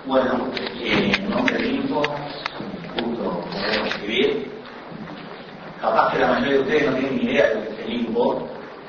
Bueno, en nombre del INCO, justo podemos escribir. Capaz que la mayoría de ustedes no tienen ni idea de lo que es el INCO.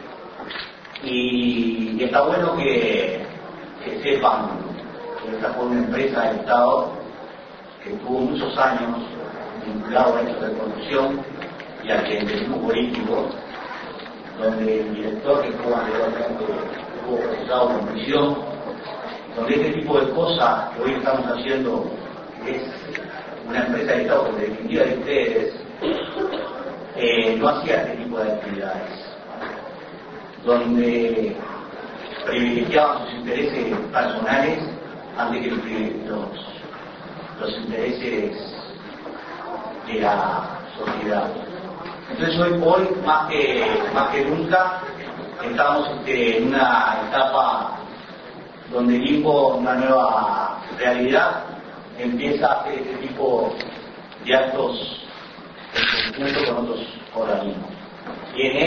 Y está bueno que sepan que esta fue una empresa del Estado que tuvo muchos años vinculado a hechos de corrupción y al clientelismo político, donde el director que estuvo anteriormente estuvo procesado por prisión, donde este tipo de cosas que hoy estamos haciendo es una empresa de Estado que en definitiva de ustedes no hacía este tipo de actividades, donde privilegiaban sus intereses personales antes que los intereses de la sociedad. Entonces hoy más que nunca estamos en una etapa donde el INCO, una nueva realidad, empieza a hacer este tipo de actos en conjunto con otros organismos. Y en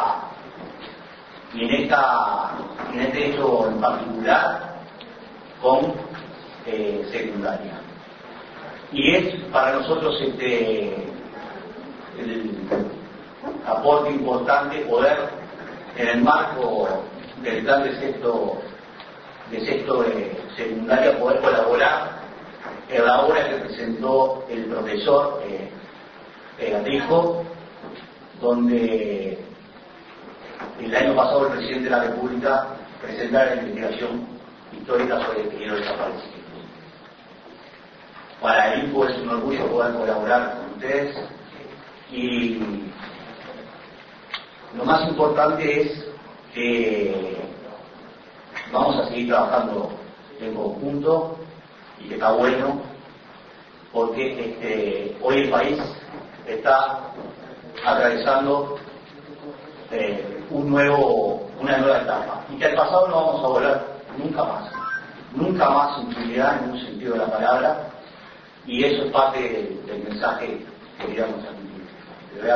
este hecho en particular, con secundaria. Y es para nosotros el aporte importante poder, en el marco del plan de sexto de secundaria, poder colaborar en la obra que presentó el profesor Rijo, donde el año pasado el presidente de la República presentara la investigación histórica sobre el peligro desaparecido. Para el INCO es un orgullo poder colaborar con ustedes y lo más importante es que vamos a seguir trabajando en conjunto y que está bueno porque hoy el país está atravesando una nueva etapa y que al pasado no vamos a volver nunca más impunidad en un sentido de la palabra, y eso es parte del mensaje que queríamos transmitir.